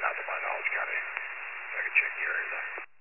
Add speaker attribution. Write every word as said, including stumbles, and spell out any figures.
Speaker 1: not to my knowledge, County. I can check the area though.